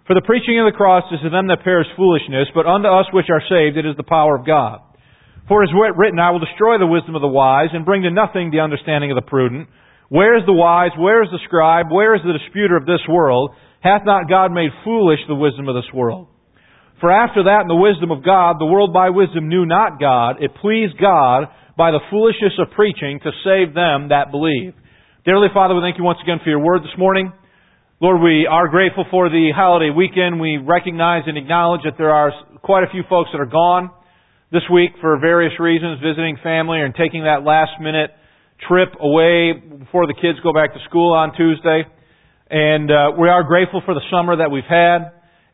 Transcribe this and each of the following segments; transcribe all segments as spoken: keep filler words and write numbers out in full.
For the preaching of the cross is to them that perish foolishness, but unto us which are saved it is the power of God. For it is written, I will destroy the wisdom of the wise, and bring to nothing the understanding of the prudent. Where is the wise? Where is the scribe? Where is the disputer of this world? Hath not God made foolish the wisdom of this world? For after that, in the wisdom of God, the world by wisdom knew not God. It pleased God by the foolishness of preaching to save them that believe. Dearly Father, we thank you once again for your word this morning. Lord, we are grateful for the holiday weekend. We recognize and acknowledge that there are quite a few folks that are gone this week for various reasons, visiting family and taking that last minute trip away before the kids go back to school on Tuesday. And uh, we are grateful for the summer that we've had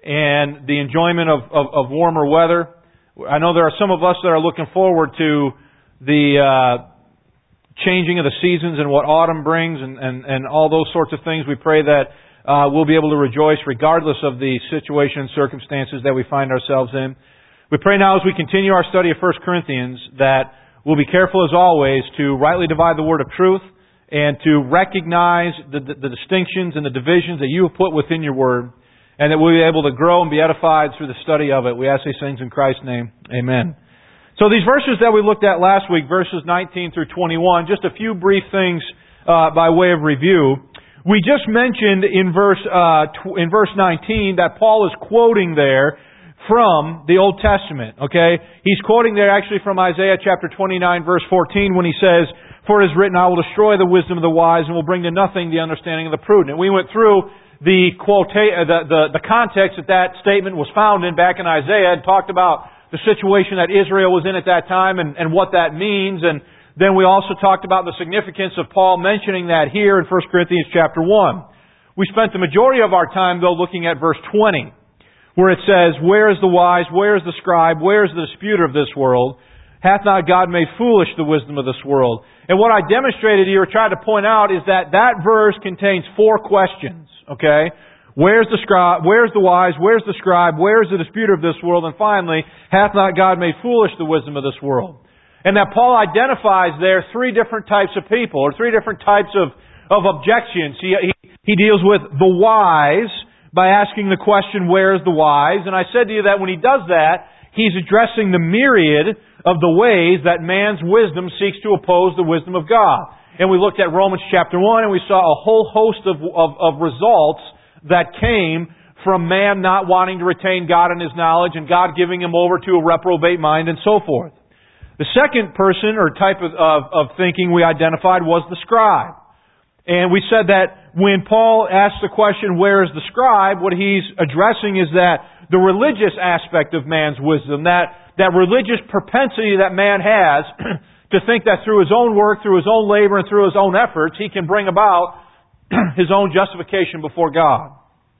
and the enjoyment of, of, of warmer weather. I know there are some of us that are looking forward to the uh, changing of the seasons and what autumn brings and, and, and all those sorts of things. We pray that uh, we'll be able to rejoice regardless of the situation and circumstances that we find ourselves in. We pray now as we continue our study of First Corinthians that we'll be careful as always to rightly divide the word of truth and to recognize the, the, the distinctions and the divisions that you have put within your word, and that we'll be able to grow and be edified through the study of it. We ask these things in Christ's name. Amen. So these verses that we looked at last week, verses nineteen through twenty-one, just a few brief things uh, by way of review. We just mentioned in verse uh, tw- in verse nineteen that Paul is quoting there from the Old Testament. Okay, he's quoting there actually from Isaiah chapter twenty-nine, verse fourteen, when he says, "For it is written, I will destroy the wisdom of the wise, and will bring to nothing the understanding of the prudent." And we went through the quote, the, the the context that that statement was found in back in Isaiah, and talked about the situation that Israel was in at that time and, and what that means. And then we also talked about the significance of Paul mentioning that here in First Corinthians chapter one. We spent the majority of our time, though, looking at verse twenty, where it says, "Where is the wise? Where is the scribe? Where is the disputer of this world? Hath not God made foolish the wisdom of this world?" And what I demonstrated here, or tried to point out, is that that verse contains four questions. Okay? Where's the scribe? Where's the wise? Where's the scribe? Where's the disputer of this world? And finally, hath not God made foolish the wisdom of this world? And that Paul identifies there three different types of people, or three different types of, of objections. He, he, he deals with the wise by asking the question, where's the wise? And I said to you that when he does that, he's addressing the myriad of the ways that man's wisdom seeks to oppose the wisdom of God. And we looked at Romans chapter one, and we saw a whole host of, of, of results that came from man not wanting to retain God in His knowledge and God giving him over to a reprobate mind and so forth. The second person or type of, of, of thinking we identified was the scribe. And we said that when Paul asks the question, where is the scribe, what he's addressing is that the religious aspect of man's wisdom, that, that religious propensity that man has to think that through his own work, through his own labor, and through his own efforts, he can bring about his own justification before God.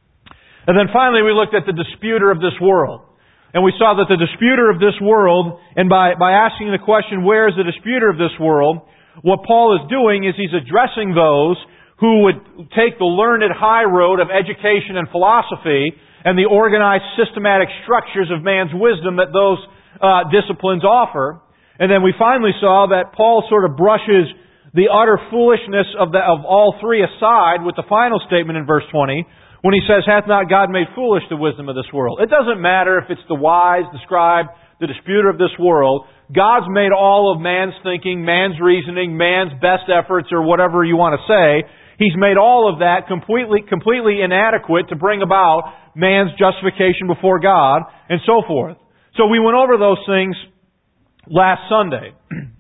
And then finally we looked at the disputer of this world. And we saw that the disputer of this world, and by, by asking the question, where is the disputer of this world, what Paul is doing is he's addressing those who would take the learned high road of education and philosophy and the organized systematic structures of man's wisdom that those uh, disciplines offer. And then we finally saw that Paul sort of brushes the utter foolishness of, the, of all three aside with the final statement in verse twenty, when he says, hath not God made foolish the wisdom of this world? It doesn't matter if it's the wise, the scribe, the disputer of this world. God's made all of man's thinking, man's reasoning, man's best efforts, or whatever you want to say. He's made all of that completely, completely inadequate to bring about man's justification before God, and so forth. So we went over those things last Sunday.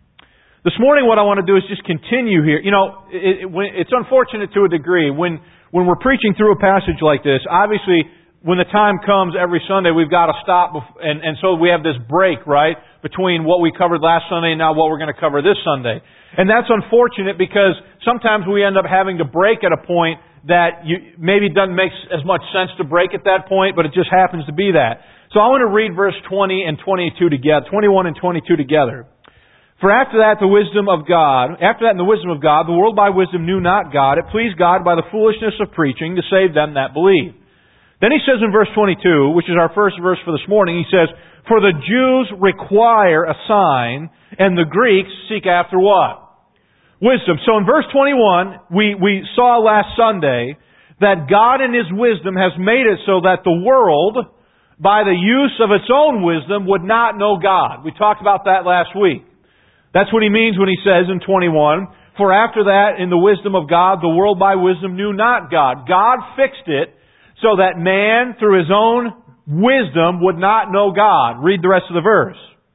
This morning what I want to do is just continue here. You know, it, it, it's unfortunate to a degree. When when we're preaching through a passage like this, obviously when the time comes every Sunday, we've got to stop. And, and so we have this break, right, between what we covered last Sunday and now what we're going to cover this Sunday. And that's unfortunate because sometimes we end up having to break at a point that you, maybe doesn't make as much sense to break at that point, but it just happens to be that. So I want to read verse twenty and twenty-two together, twenty-one and twenty-two together. For after that, the wisdom of God, after that in the wisdom of God, the world by wisdom knew not God. It pleased God by the foolishness of preaching to save them that believe. Then he says in verse twenty-two, which is our first verse for this morning, he says, for the Jews require a sign, and the Greeks seek after what? Wisdom. So in verse twenty-one, we, we saw last Sunday that God in His wisdom has made it so that the world, by the use of its own wisdom, would not know God. We talked about that last week. That's what He means when He says in twenty-one, "For after that, in the wisdom of God, the world by wisdom knew not God." God fixed it so that man, through his own wisdom, would not know God. Read the rest of the verse.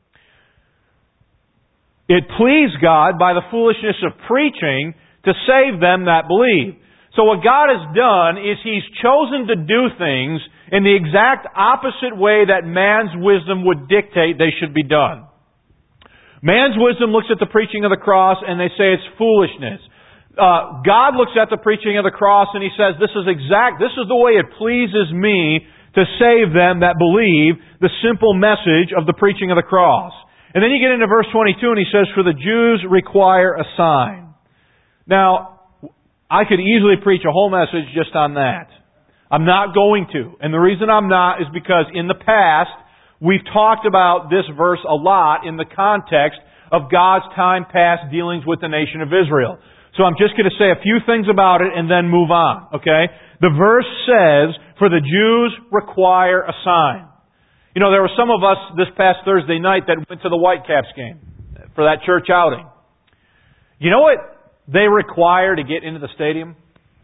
"It pleased God by the foolishness of preaching to save them that believe." So what God has done is He's chosen to do things in the exact opposite way that man's wisdom would dictate they should be done. Man's wisdom looks at the preaching of the cross and they say it's foolishness. Uh, God looks at the preaching of the cross and He says, this is exact, this is the way it pleases me to save them that believe, the simple message of the preaching of the cross. And then you get into verse twenty-two and He says, "For the Jews require a sign." Now, I could easily preach a whole message just on that. I'm not going to. And the reason I'm not is because in the past, we've talked about this verse a lot in the context of God's time past dealings with the nation of Israel. So I'm just going to say a few things about it and then move on, okay? The verse says, "For the Jews require a sign." You know, there were some of us this past Thursday night that went to the Whitecaps game for that church outing. You know what they require to get into the stadium?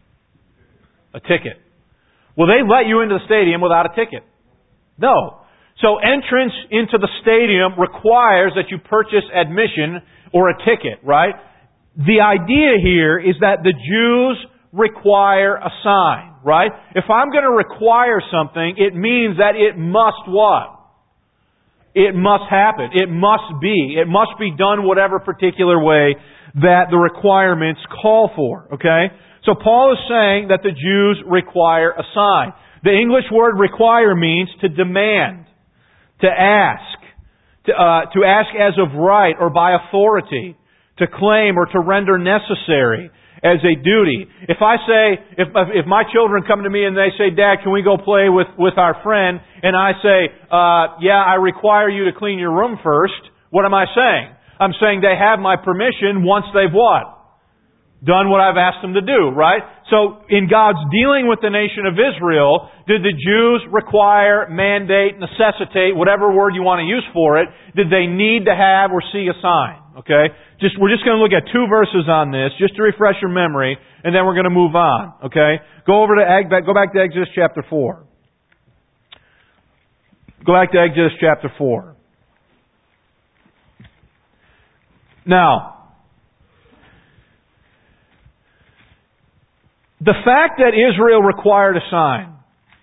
A ticket. Will they let you into the stadium without a ticket? No. So entrance into the stadium requires that you purchase admission or a ticket, right? The idea here is that the Jews require a sign, right? If I'm going to require something, it means that it must what? It must happen. It must be. It must be done whatever particular way that the requirements call for, okay? So Paul is saying that the Jews require a sign. The English word require means to demand, to ask, to, uh, to ask as of right or by authority, to claim or to render necessary as a duty. If I say, if if my children come to me and they say, "Dad, can we go play with, with our friend?" And I say, uh, "Yeah, I require you to clean your room first," what am I saying? I'm saying they have my permission once they've what? Done what I've asked them to do, right? So, in God's dealing with the nation of Israel, did the Jews require, mandate, necessitate, whatever word you want to use for it, did they need to have or see a sign? Okay? Just, we're just going to look at two verses on this, just to refresh your memory, and then we're going to move on. Okay? Go over to, go back to Exodus chapter four. Go back to Exodus chapter four. Now, the fact that Israel required a sign,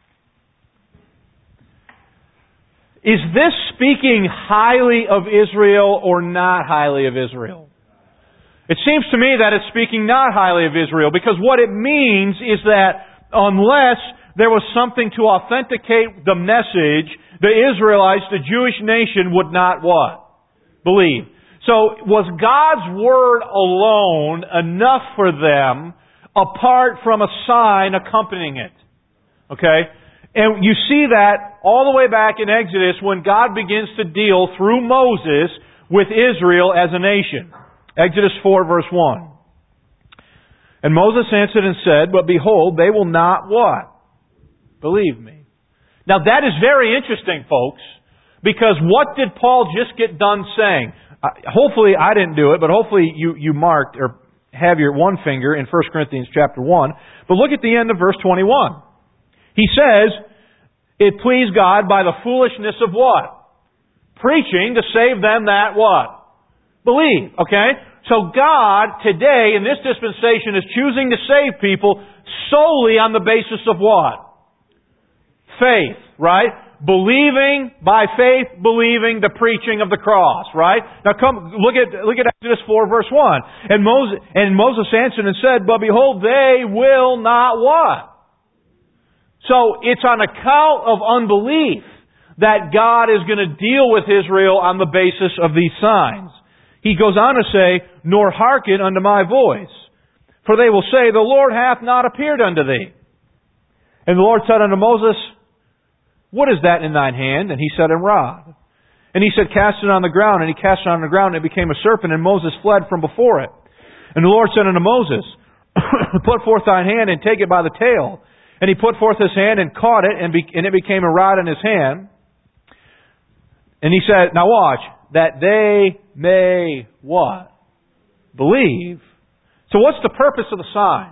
is this speaking highly of Israel or not highly of Israel? It seems to me that it's speaking not highly of Israel, because what it means is that unless there was something to authenticate the message, the Israelites, the Jewish nation, would not what? Believe. So was God's Word alone enough for them apart from a sign accompanying it? Okay? And you see that all the way back in Exodus when God begins to deal through Moses with Israel as a nation. Exodus four verse one. "And Moses answered and said, But behold, they will not what? Believe me." Now that is very interesting, folks, because what did Paul just get done saying? Uh, hopefully I didn't do it, but hopefully you, you marked or have your one finger in First Corinthians chapter one. But look at the end of verse twenty-one. He says, "It pleased God by the foolishness of what? Preaching to save them that what? Believe." Okay? So God today in this dispensation is choosing to save people solely on the basis of what? Faith, right? Believing, by faith, believing the preaching of the cross, right? Now come, look at, look at Exodus four verse one. And Moses, and Moses answered and said, "But behold, they will not what?" So it's on account of unbelief that God is going to deal with Israel on the basis of these signs. He goes on to say, "Nor hearken unto my voice. For they will say, The Lord hath not appeared unto thee. And the Lord said unto Moses, What is that in thine hand? And he said, A rod. And he said, Cast it on the ground. And he cast it on the ground, and it became a serpent, and Moses fled from before it. And the Lord said unto Moses, Put forth thine hand, and take it by the tail. And he put forth his hand and caught it, and, be, and it became a rod in his hand. And he said, now watch, that they may what? Believe. So what's the purpose of the sign?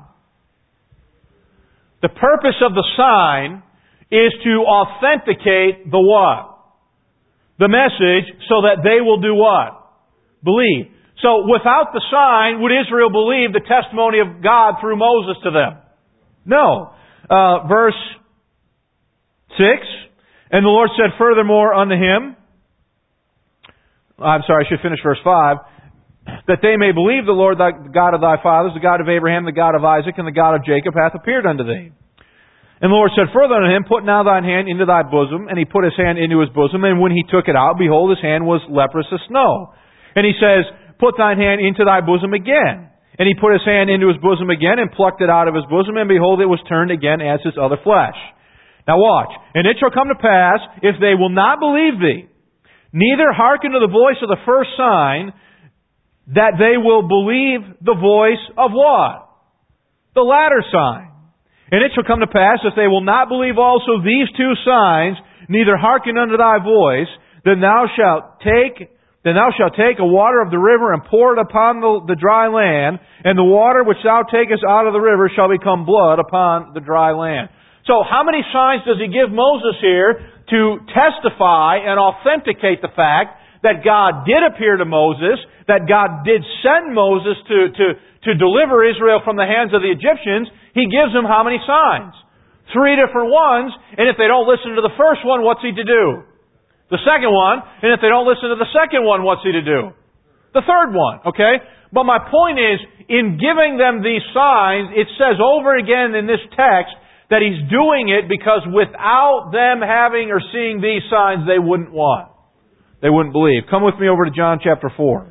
The purpose of the sign is to authenticate the what? The message, so that they will do what? Believe. So without the sign, would Israel believe the testimony of God through Moses to them? No. Uh, verse six, and the Lord said furthermore unto him, I'm sorry, I should finish verse five, that they may believe the Lord, thy, the God of thy fathers, the God of Abraham, the God of Isaac, and the God of Jacob hath appeared unto thee. And the Lord said further unto him, put now thine hand into thy bosom. And he put his hand into his bosom, and when he took it out, behold, his hand was leprous as snow. And he says, put thine hand into thy bosom again. And he put his hand into his bosom again, and plucked it out of his bosom, and behold, it was turned again as his other flesh. Now watch. And it shall come to pass, if they will not believe thee, neither hearken to the voice of the first sign, that they will believe the voice of what? The latter sign. And it shall come to pass, if they will not believe also these two signs, neither hearken unto thy voice, then thou shalt take Then thou shalt take a water of the river and pour it upon the, the dry land, and the water which thou takest out of the river shall become blood upon the dry land. So how many signs does he give Moses here to testify and authenticate the fact that God did appear to Moses, that God did send Moses to, to, to deliver Israel from the hands of the Egyptians? He gives them how many signs? Three different ones, and if they don't listen to the first one, what's he to do? The second one, and if they don't listen to the second one, what's he to do? The third one, okay? But my point is, in giving them these signs, it says over again in this text that he's doing it because without them having or seeing these signs, they wouldn't what? They wouldn't believe. Come with me over to John chapter four.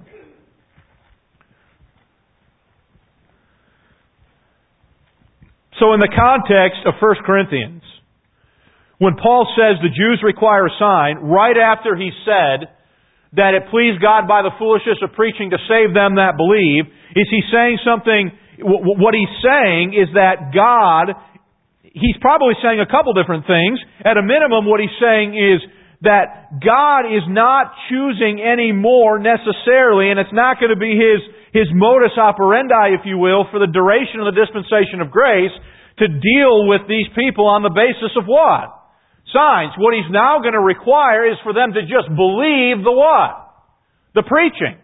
So in the context of First Corinthians, when Paul says the Jews require a sign, right after he said that it pleased God by the foolishness of preaching to save them that believe, is he saying something? What he's saying is that God, he's probably saying a couple different things. At a minimum, what he's saying is that God is not choosing any more necessarily, and it's not going to be his, his modus operandi, if you will, for the duration of the dispensation of grace to deal with these people on the basis of what? Signs. What he's now going to require is for them to just believe the what? The preaching.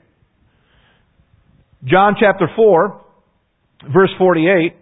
John chapter four, verse forty-eight.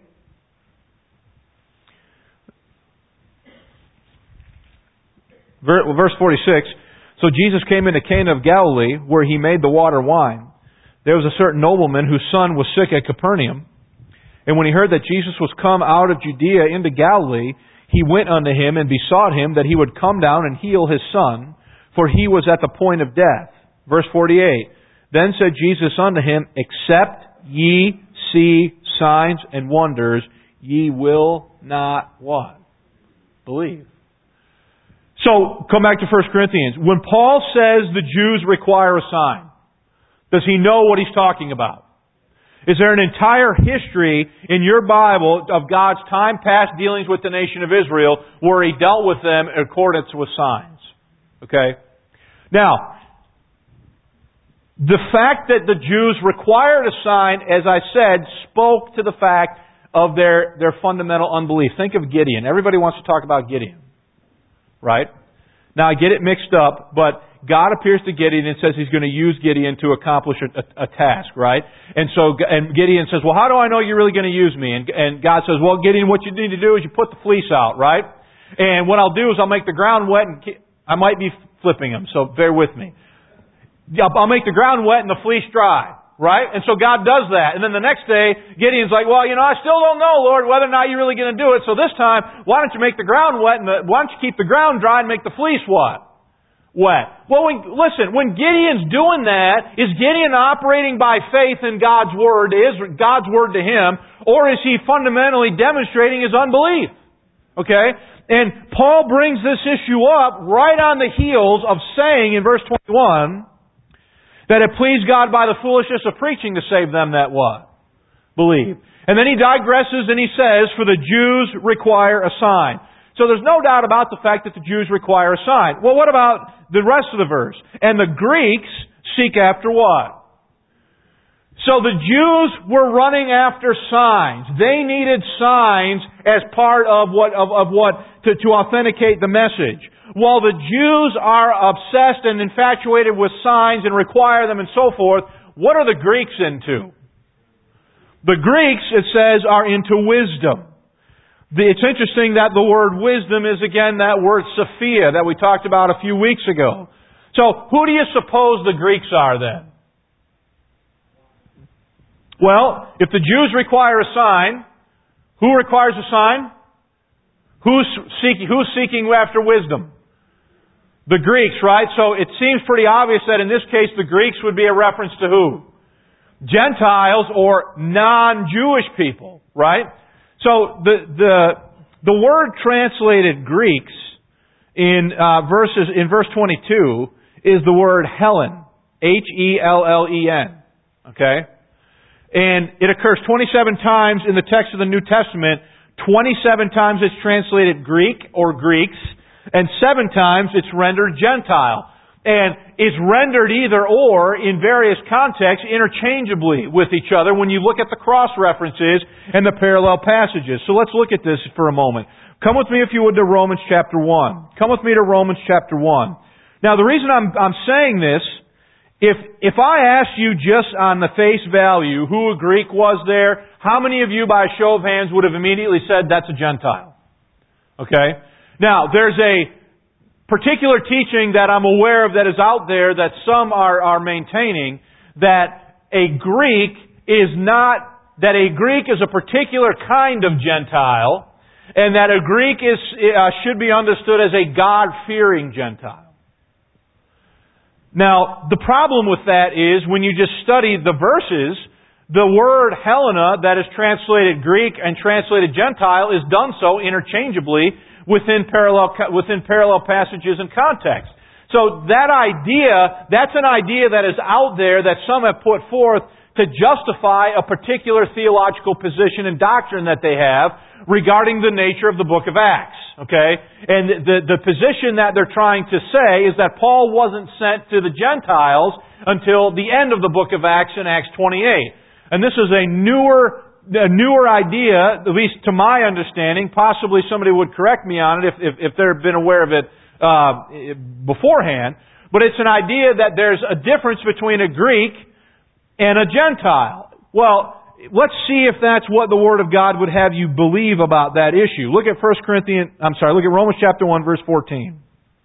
Verse forty-six. So Jesus came into Cana of Galilee, where he made the water wine. There was a certain nobleman whose son was sick at Capernaum. And when he heard that Jesus was come out of Judea into Galilee, he went unto him and besought him that he would come down and heal his son, for he was at the point of death. Verse forty-eight. Then said Jesus unto him, except ye see signs and wonders, ye will not what? Believe. So, come back to First Corinthians. When Paul says the Jews require a sign, does he know what he's talking about? Is there an entire history in your Bible of God's time past dealings with the nation of Israel where He dealt with them in accordance with signs? Okay? Now, the fact that the Jews required a sign, as I said, spoke to the fact of their, their fundamental unbelief. Think of Gideon. Everybody wants to talk about Gideon. Right? Now, I get it mixed up, but God appears to Gideon and says He's going to use Gideon to accomplish a, a, a task, right? And so, and Gideon says, well, how do I know you're really going to use me? And, and God says, well, Gideon, what you need to do is you put the fleece out, right? And what I'll do is I'll make the ground wet, and I might be flipping them, so bear with me. I'll make the ground wet and the fleece dry, right? And so God does that. And then the next day, Gideon's like, well, you know, I still don't know, Lord, whether or not you're really going to do it. So this time, why don't you make the ground wet and the, why don't you keep the ground dry and make the fleece what? Wet. Well, when, listen, when Gideon's doing that, is Gideon operating by faith in God's Word, is God's Word to him, or is he fundamentally demonstrating his unbelief? Okay? And Paul brings this issue up right on the heels of saying in verse twenty-one that it pleased God by the foolishness of preaching to save them that what? believe. And then he digresses and he says, for the Jews require a sign. So there's no doubt about the fact that the Jews require a sign. Well, what about the rest of the verse? And the Greeks seek after what? So the Jews were running after signs. They needed signs as part of what, of, of what, to, to authenticate the message. While the Jews are obsessed and infatuated with signs and require them and so forth, what are the Greeks into? The Greeks, it says, are into wisdom. It's interesting that the word wisdom is again that word Sophia that we talked about a few weeks ago. So, who do you suppose the Greeks are then? Well, if the Jews require a sign, who requires a sign? Who's seeking, who's seeking after wisdom? The Greeks, right? So it seems pretty obvious that in this case the Greeks would be a reference to who? Gentiles or non-Jewish people, right? So the the the word translated Greeks in uh, verses in verse twenty-two is the word Hellen, H E L L E N. Okay, and it occurs twenty-seven times in the text of the New Testament. twenty-seven times it's translated Greek or Greeks, and seven times it's rendered Gentile. And is rendered either or in various contexts interchangeably with each other when you look at the cross-references and the parallel passages. So let's look at this for a moment. Come with me, if you would, to Romans chapter one. Come with me to Romans chapter one. Now, the reason I'm, I'm saying this, if, if I asked you just on the face value who a Greek was there, how many of you by a show of hands would have immediately said that's a Gentile? Okay? Now, there's a particular teaching that I'm aware of that is out there that some are, are maintaining, that a Greek is not, that a Greek is a particular kind of Gentile, and that a Greek is uh, should be understood as a God-fearing Gentile. Now, the problem with that is when you just study the verses, the word Helena that is translated Greek and translated Gentile is done so interchangeably within parallel within parallel passages and context. So that idea, that's an idea that is out there that some have put forth to justify a particular theological position and doctrine that they have regarding the nature of the book of Acts. Okay? And the, the position that they're trying to say is that Paul wasn't sent to the Gentiles until the end of the book of Acts in Acts twenty-eight. And this is a newer A newer idea, at least to my understanding. Possibly somebody would correct me on it if, if, if they've been aware of it uh, beforehand. But it's an idea that there's a difference between a Greek and a Gentile. Well, let's see if that's what the Word of God would have you believe about that issue. Look at First Corinthians. I'm sorry. Look at Romans chapter one, verse fourteen.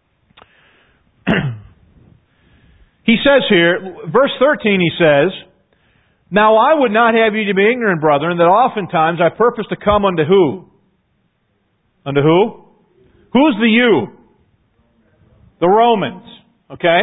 He says here, verse thirteen. He says, now I would not have you to be ignorant, brethren, that oftentimes I purpose to come unto who? Unto who? Who's the you? The Romans. Okay?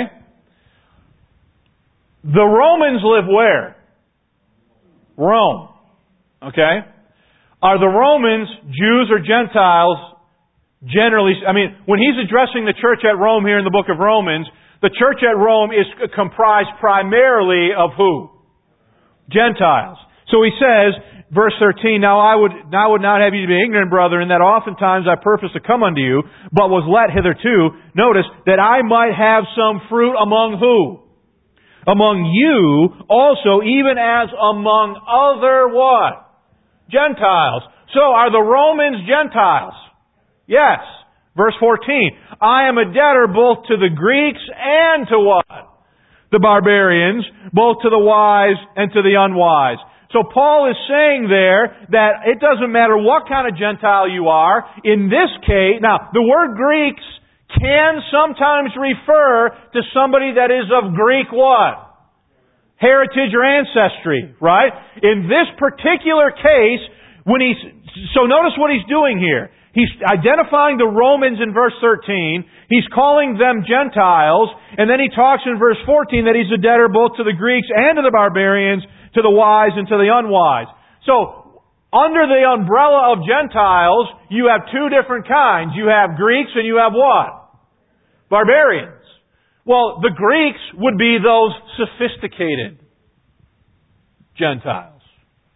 The Romans live where? Rome. Okay? Are the Romans Jews or Gentiles generally? I mean, when he's addressing the church at Rome here in the book of Romans, the church at Rome is comprised primarily of who? Gentiles. So he says, verse thirteen, Now I would now would not have you to be ignorant, brethren, that oftentimes I purpose to come unto you, but was let hitherto, notice, that I might have some fruit among who? Among you also, even as among other what? Gentiles. So are the Romans Gentiles? Yes. Verse fourteen, I am a debtor both to the Greeks and to what? The barbarians, both to the wise and to the unwise. So Paul is saying there that it doesn't matter what kind of Gentile you are. In this case, now, the word Greeks can sometimes refer to somebody that is of Greek what? Heritage or ancestry, right? In this particular case, when he's, so notice what he's doing here. He's identifying the Romans in verse thirteen. He's calling them Gentiles. And then he talks in verse fourteen that he's a debtor both to the Greeks and to the barbarians, to the wise and to the unwise. So, under the umbrella of Gentiles, you have two different kinds. You have Greeks and you have what? Barbarians. Well, the Greeks would be those sophisticated Gentiles.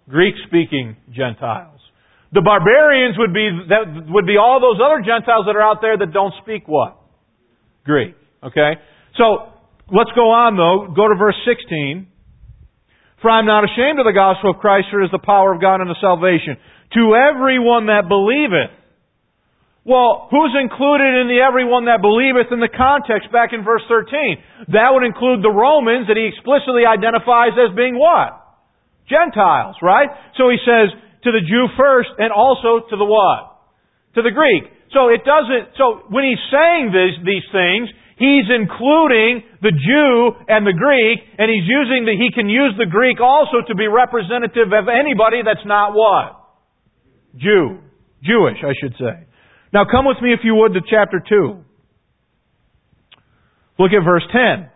Greek-speaking Gentiles. The barbarians would be that would be all those other Gentiles that are out there that don't speak what? Greek. Okay? So, let's go on though. Go to verse sixteen. For I am not ashamed of the gospel of Christ, for it is the power of God unto salvation to everyone that believeth. Well, who's included in the everyone that believeth in the context back in verse thirteen? That would include the Romans that he explicitly identifies as being what? Gentiles, right? So he says, to the Jew first, and also to the what? To the Greek. So it doesn't, so when he's saying this, these things, he's including the Jew and the Greek, and he's using the, he can use the Greek also to be representative of anybody that's not what? Jew. Jewish, I should say. Now come with me, if you would, to chapter two. Look at verse ten.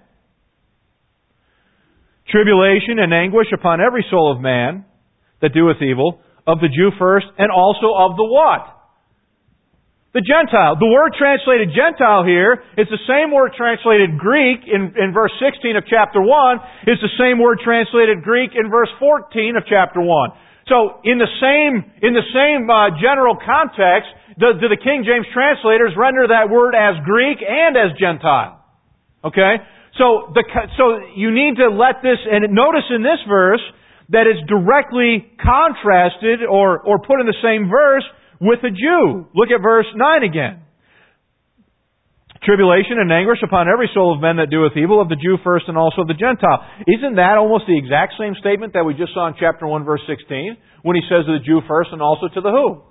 Tribulation and anguish upon every soul of man that doeth evil, of the Jew first, and also of the what? The Gentile. The word translated Gentile here is the same word translated Greek in, in verse sixteen of chapter one. It's the same word translated Greek in verse fourteen of chapter one. So, in the same, in the same uh, general context, do, do the King James translators render that word as Greek and as Gentile. Okay? So, the, so you need to let this, and notice in this verse, that is directly contrasted or, or put in the same verse with a Jew. Look at verse nine again. Tribulation and anguish upon every soul of men that doeth evil, of the Jew first and also of the Gentile. Isn't that almost the exact same statement that we just saw in chapter one verse sixteen, when he says to the Jew first and also to the who?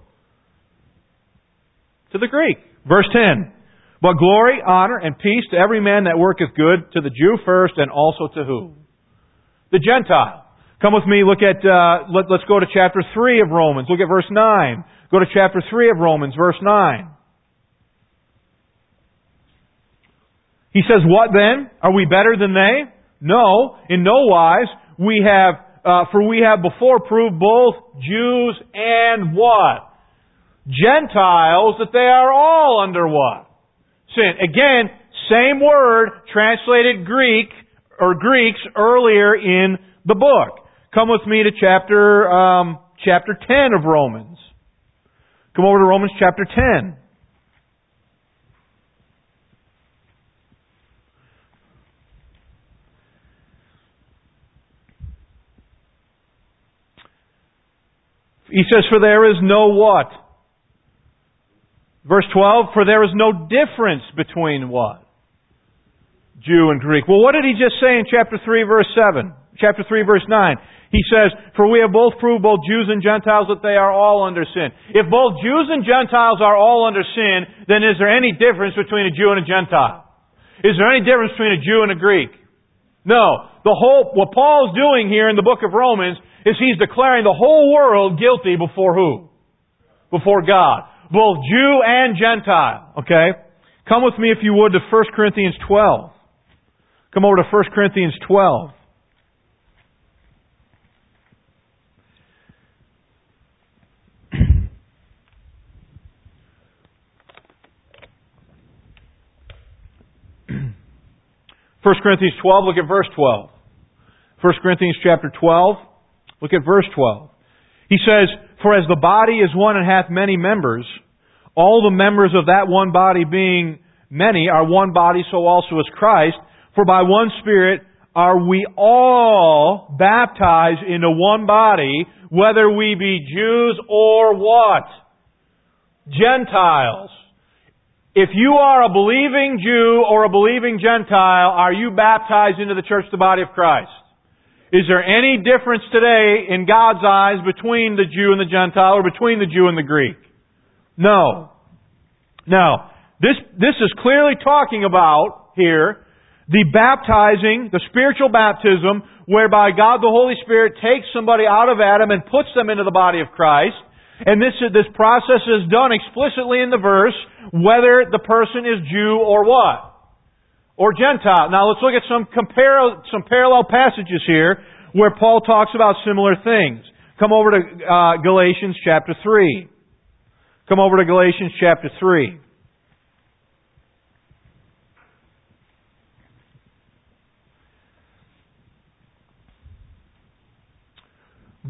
To the Greek. Verse ten. But glory, honor, and peace to every man that worketh good, to the Jew first and also to who? The Gentile. Come with me, look at, uh, let, let's go to chapter three of Romans. Look at verse nine. Go to chapter three of Romans, verse nine. He says, what then? Are we better than they? No, in no wise. We have, uh, for we have before proved both Jews and what? Gentiles, that they are all under what? Sin. Again, same word translated Greek, or Greeks earlier in the book. Come with me to chapter um, chapter ten of Romans. Come over to Romans chapter ten. He says, for there is no what? Verse twelve, for there is no difference between what? Jew and Greek. Well, what did he just say in chapter three, verse seven? Chapter three, verse nine. He says, for we have both proved, both Jews and Gentiles, that they are all under sin. If both Jews and Gentiles are all under sin, then is there any difference between a Jew and a Gentile? Is there any difference between a Jew and a Greek? No. The whole, what Paul's doing here in the book of Romans is he's declaring the whole world guilty before who? Before God. Both Jew and Gentile. Okay? Come with me, if you would, to First Corinthians twelve. Come over to First Corinthians twelve. First Corinthians twelve, look at verse twelve. First Corinthians chapter twelve, look at verse twelve. He says, for as the body is one and hath many members, all the members of that one body being many are one body, so also is Christ. For by one Spirit are we all baptized into one body, whether we be Jews or what? Gentiles. If you are a believing Jew or a believing Gentile, are you baptized into the church, the body of Christ? Is there any difference today in God's eyes between the Jew and the Gentile, or between the Jew and the Greek? No. Now, this, this is clearly talking about here the baptizing, the spiritual baptism, whereby God the Holy Spirit takes somebody out of Adam and puts them into the body of Christ. And this, this process is done explicitly in the verse, whether the person is Jew or what? Or Gentile. Now let's look at some compar- some parallel passages here where Paul talks about similar things. Come over to uh, Galatians chapter three. Come over to Galatians chapter three.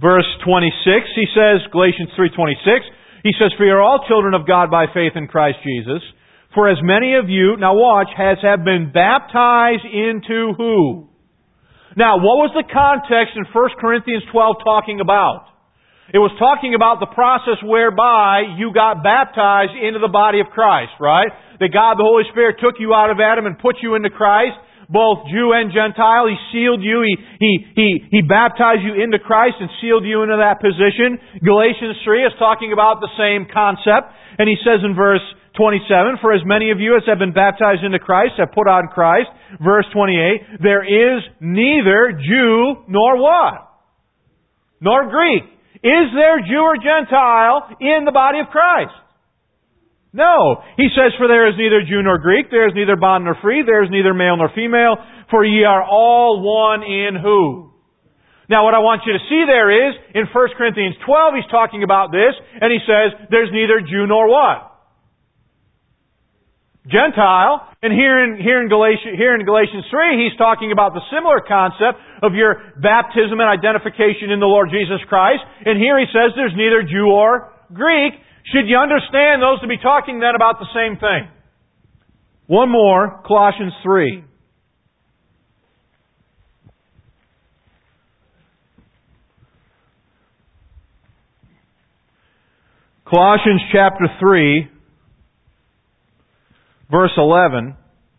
verse twenty-six, he says, Galatians three twenty-six, he says, "For you are all children of God by faith in Christ Jesus. For as many of you," now watch, "has have been baptized into" who? Now, what was the context in First Corinthians twelve talking about? It was talking about the process whereby you got baptized into the body of Christ, right? That God, the Holy Spirit, took you out of Adam and put you into Christ, both Jew and Gentile. He sealed you. He, he, he, he baptized you into Christ and sealed you into that position. Galatians three is talking about the same concept. And he says in verse twenty-seven, "For as many of you as have been baptized into Christ have put on Christ." Verse twenty-eight, "There is neither Jew nor" what? "Nor Greek." Is there Jew or Gentile in the body of Christ? No. He says, "For there is neither Jew nor Greek, there is neither bond nor free, there is neither male nor female, for ye are all one in" who? Now what I want you to see there is, in First Corinthians twelve, he's talking about this, and he says, there's neither Jew nor what? Gentile. And here in, here in Galatians, here in Galatians three, he's talking about the similar concept of your baptism and identification in the Lord Jesus Christ. And here he says there's neither Jew or Greek. Should you understand those to be talking then about the same thing? One more, Colossians three. Colossians chapter three, verse eleven.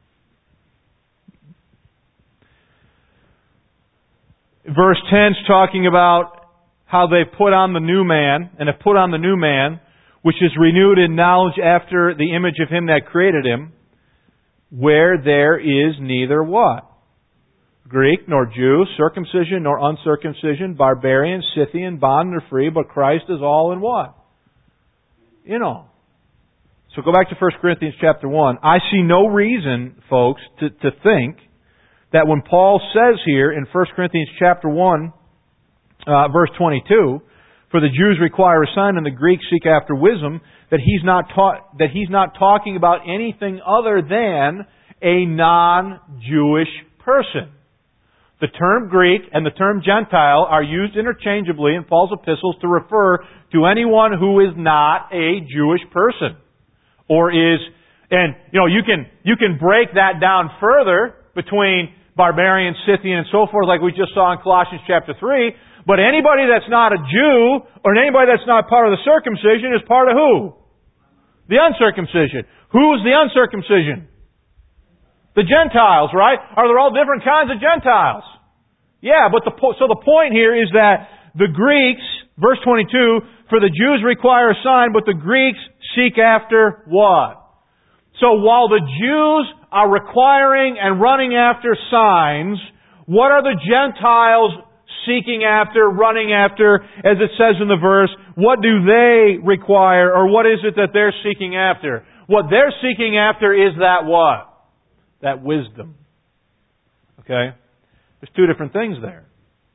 Verse ten is talking about how they put on the new man, and have put on the new man, which is renewed in knowledge after the image of Him that created him, where there is neither what? Greek nor Jew, circumcision nor uncircumcision, barbarian, Scythian, bond nor free, but Christ is all in what? In all. So go back to First Corinthians chapter one. I see no reason, folks, to, to think that when Paul says here in First Corinthians chapter one, uh, verse twenty-two, "For the Jews require a sign and the Greeks seek after wisdom," that he's not taught, that he's not talking about anything other than a non-Jewish person. The term Greek and the term Gentile are used interchangeably in Paul's epistles to refer to anyone who is not a Jewish person. Or is, and you know, you can you can break that down further between barbarian, Scythian, and so forth, like we just saw in Colossians chapter three. But anybody that's not a Jew, or anybody that's not part of the circumcision, is part of who? The uncircumcision. Who's the uncircumcision? The Gentiles, right? Are there all different kinds of Gentiles? Yeah, but the po- so the point here is that the Greeks, verse twenty-two, "For the Jews require a sign, but the Greeks seek after" what? So while the Jews are requiring and running after signs, what are the Gentiles seeking after, running after, as it says in the verse? What do they require, or what is it that they're seeking after? What they're seeking after is that what? That wisdom. Okay? There's two different things there.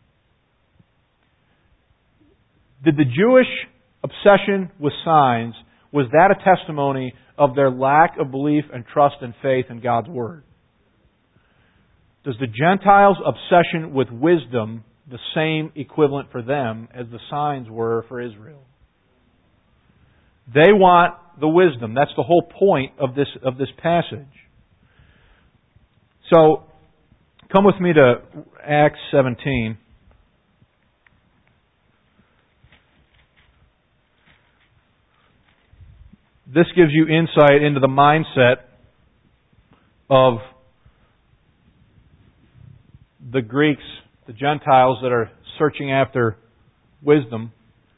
Did the Jewish obsession with signs, was that a testimony of their lack of belief and trust and faith in God's Word? Does the Gentiles' obsession with wisdom the same equivalent for them as the signs were for Israel? They want the wisdom. That's the whole point of this of this passage. So, come with me to Acts seventeen. This gives you insight into the mindset of the Greeks, the Gentiles that are searching after wisdom.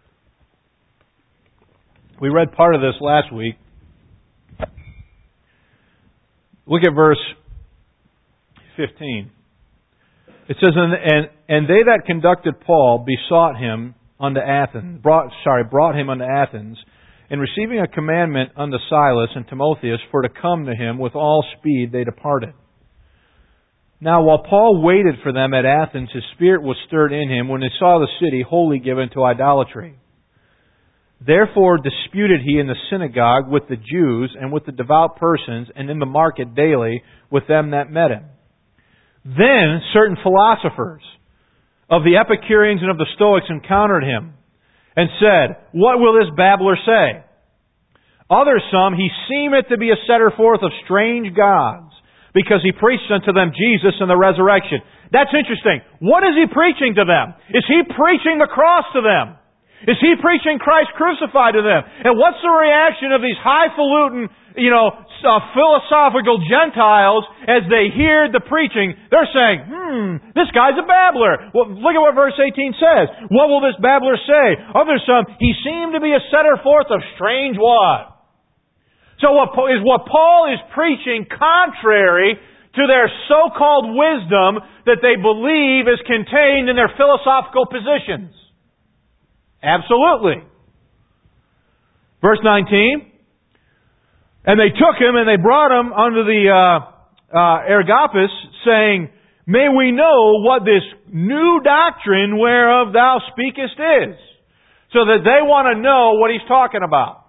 We read part of this last week. Look at verse fifteen. It says, and, and, and they that conducted Paul besought him unto Athens, brought, sorry, brought him unto Athens, and receiving a commandment unto Silas and Timotheus for to come to him with all speed, they departed. Now while Paul waited for them at Athens, his spirit was stirred in him when he saw the city wholly given to idolatry. Therefore disputed he in the synagogue with the Jews and with the devout persons, and in the market daily with them that met him. Then certain philosophers of the Epicureans and of the Stoics encountered him and said, "What will this babbler say?" Others some, "He seemeth to be a setter forth of strange gods, because he preached unto them Jesus and the resurrection." That's interesting. What is he preaching to them? Is he preaching the cross to them? Is he preaching Christ crucified to them? And what's the reaction of these highfalutin, you know, uh, philosophical Gentiles as they hear the preaching? They're saying, hmm, this guy's a babbler. Well, look at what verse eighteen says. What will this babbler say? Others some, "He seemed to be a setter forth of strange what?" So what is what Paul is preaching contrary to their so-called wisdom that they believe is contained in their philosophical positions? Absolutely. Verse nineteen, "And they took him and they brought him unto the uh, uh, Areopagus, saying, May we know what this new doctrine whereof thou speakest is." So that they want to know what he's talking about.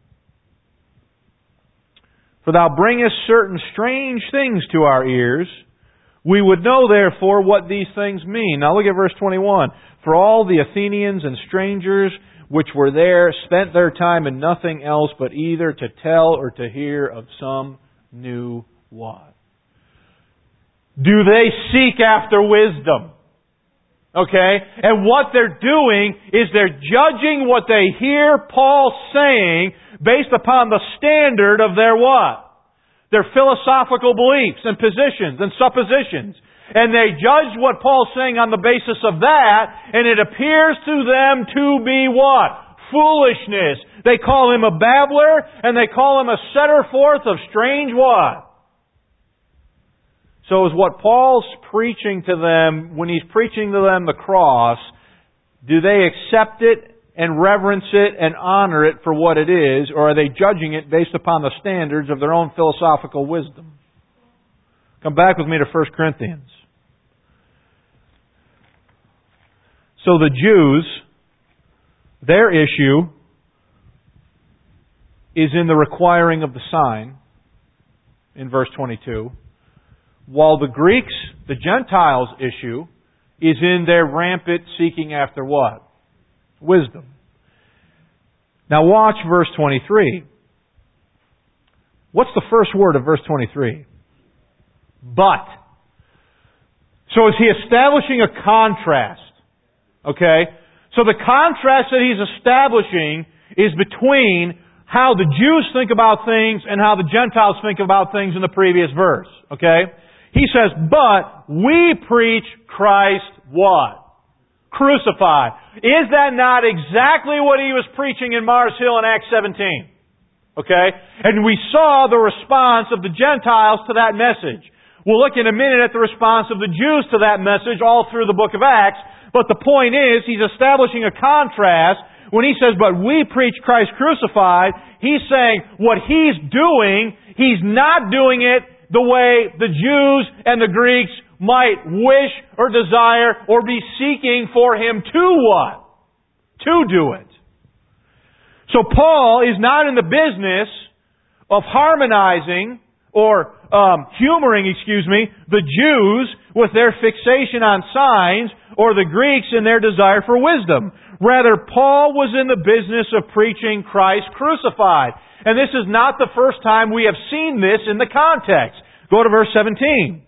"For thou bringest certain strange things to our ears. We would know therefore what these things mean." Now look at verse twenty-one. "For all the Athenians and strangers which were there spent their time in nothing else but either to tell or to hear of some new what?" Do they seek after wisdom? Okay? And what they're doing is they're judging what they hear Paul saying based upon the standard of their what? Their philosophical beliefs and positions and suppositions. And they judge what Paul's saying on the basis of that, and it appears to them to be what? Foolishness. They call him a babbler, and they call him a setter forth of strange what? So is what Paul's preaching to them, when he's preaching to them the cross, do they accept it and reverence it and honor it for what it is, or are they judging it based upon the standards of their own philosophical wisdom? Come back with me to First Corinthians. So the Jews, their issue is in the requiring of the sign, in verse twenty-two, while the Greeks, the Gentiles' issue, is in their rampant seeking after what? Wisdom. Now watch verse twenty-three. What's the first word of verse twenty-three? But. So is he establishing a contrast? Okay? So the contrast that he's establishing is between how the Jews think about things and how the Gentiles think about things in the previous verse. Okay? He says, but we preach Christ what? Crucified. Is that not exactly what he was preaching in Mars Hill in Acts seventeen? Okay? And we saw the response of the Gentiles to that message. We'll look in a minute at the response of the Jews to that message all through the book of Acts. But the point is, he's establishing a contrast. When he says, but we preach Christ crucified, he's saying what he's doing, he's not doing it the way the Jews and the Greeks might wish or desire or be seeking for him to what? To do it. So Paul is not in the business of harmonizing or um, humoring, excuse me, the Jews with their fixation on signs or the Greeks in their desire for wisdom. Rather, Paul was in the business of preaching Christ crucified. And this is not the first time we have seen this in the context. Go to verse seventeen.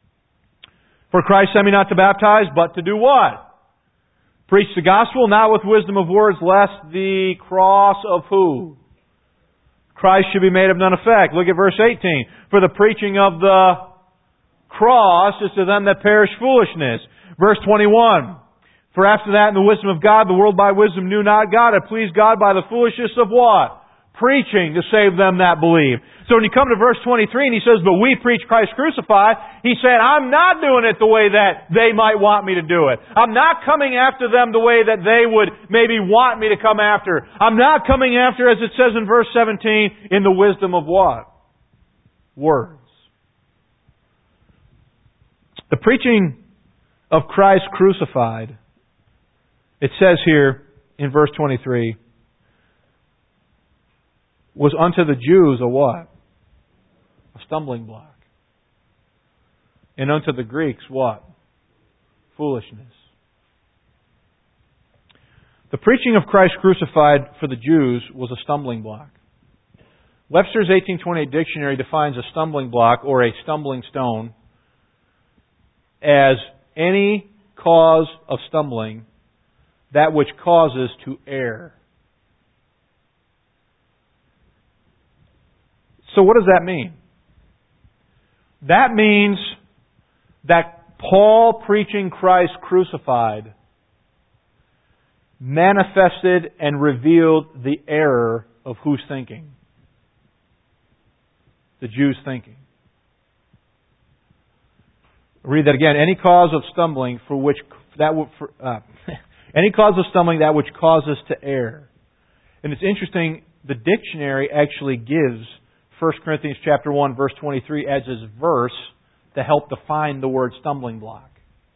For Christ sent me not to baptize, but to do what? Preach the gospel, not with wisdom of words, lest the cross of who? Christ should be made of none effect. Look at verse eighteen. For the preaching of the cross is to them that perish foolishness. Verse twenty-one. For after that, in the wisdom of God, the world by wisdom knew not God. It pleased God by the foolishness of what? Preaching to save them that believe. So when you come to verse twenty-three and he says, but we preach Christ crucified, he said, I'm not doing it the way that they might want me to do it. I'm not coming after them the way that they would maybe want me to come after. I'm not coming after, as it says in verse seventeen, in the wisdom of what? Words. The preaching of Christ crucified, it says here in verse twenty-three, was unto the Jews a what? A stumbling block. And unto the Greeks what? Foolishness. The preaching of Christ crucified for the Jews was a stumbling block. Webster's eighteen twenty-eight dictionary defines a stumbling block or a stumbling stone as any cause of stumbling, that which causes to err. So what does that mean? That means that Paul preaching Christ crucified manifested and revealed the error of whose thinking? The Jews' thinking. Read that again. Any cause of stumbling for which that would, for, uh, any cause of stumbling that which causes to err. And it's interesting. The dictionary actually gives First Corinthians chapter one verse twenty-three as its verse to help define the word stumbling block.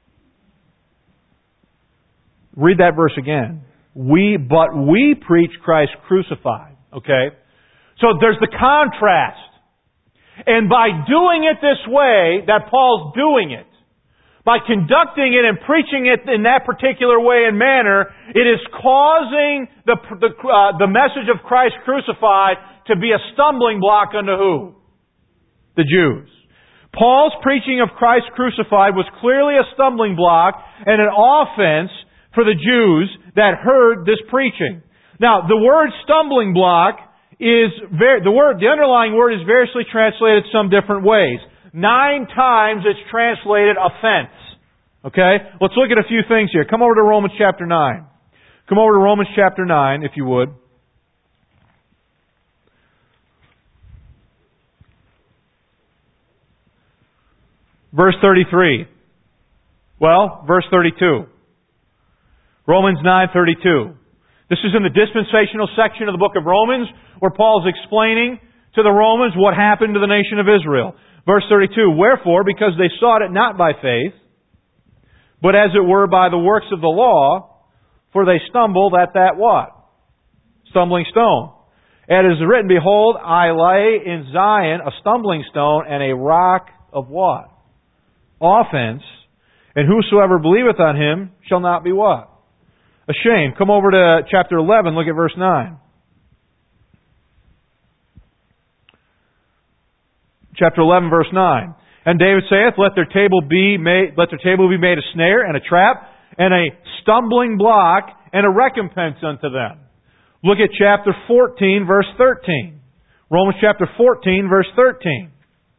Read that verse again. We, but we preach Christ crucified. Okay? So there's the contrast. And by doing it this way, that Paul's doing it, by conducting it and preaching it in that particular way and manner, it is causing the, the, uh, the message of Christ crucified to be a stumbling block unto who? The Jews. Paul's preaching of Christ crucified was clearly a stumbling block and an offense for the Jews that heard this preaching. Now, the word stumbling block is very, the word, the underlying word is variously translated some different ways. Nine times it's translated offense. Okay? Let's look at a few things here. Come over to Romans chapter nine. Come over to Romans chapter nine, if you would. Verse thirty-three. Well, verse thirty-two. Romans nine thirty-two. This is in the dispensational section of the book of Romans where Paul's explaining to the Romans what happened to the nation of Israel. Verse thirty-two. Wherefore, because they sought it not by faith, but as it were by the works of the law, for they stumbled at that what? Stumbling stone. And it is written, behold, I lay in Zion a stumbling stone and a rock of what? Offense. And whosoever believeth on him shall not be what? Ashamed. Come over to chapter eleven, look at verse nine. Chapter eleven, verse nine. And David saith, Let their table be made, let their table be made a snare and a trap, and a stumbling block, and a recompense unto them. Look at chapter fourteen, verse thirteen. Romans chapter fourteen, verse thirteen.